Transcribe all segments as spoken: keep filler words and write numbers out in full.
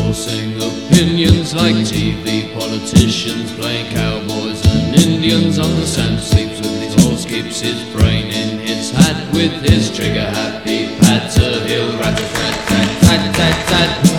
forcing opinions like T V politicians, playing cowboys and Indians on the sand. Sleeps with his horse, keeps his brain in his hat, with his trigger happy patter, he'll rat-a-tat-tat-tat-tat-tat.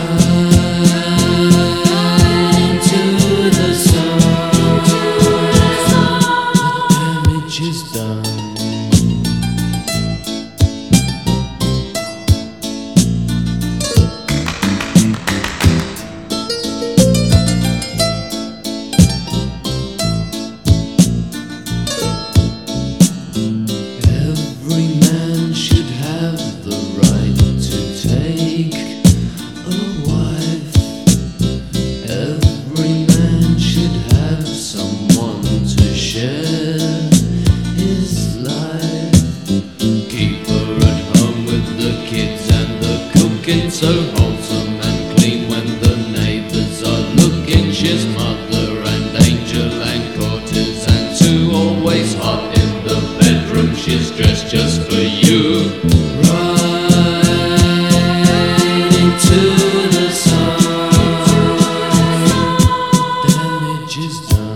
So wholesome and clean when the neighbours are looking. She's mother and angel and courtesan too. Always hot in the bedroom, she's dressed just for you. Right into the sun, damage is done.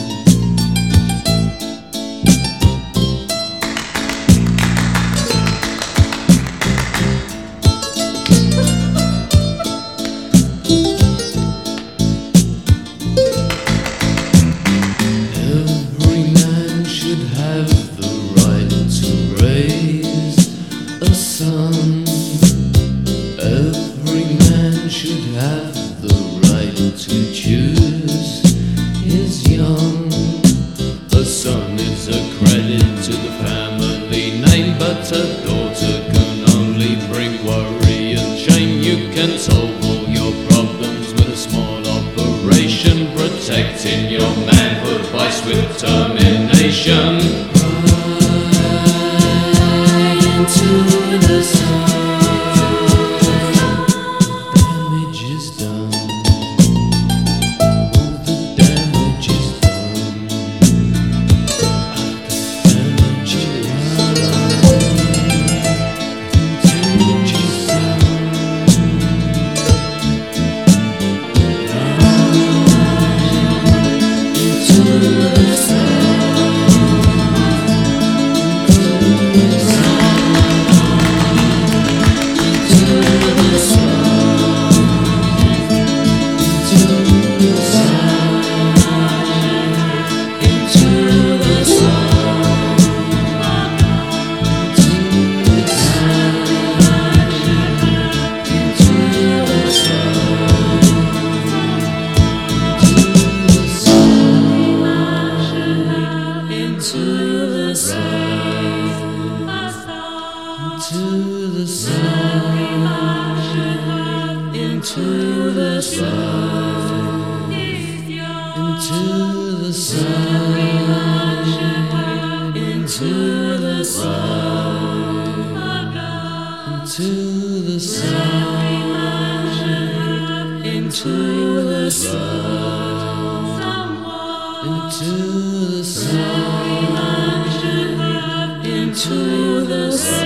Every man should have the right to choose his young. A son is a credit to the family name, but a daughter can only bring worry and shame. You can solve all your problems with a small operation, protecting your manhood by swift termination. Right into the sun. Into the sun, into the sun, into the sun, into the sun, into the sun, into the sun, into the sun.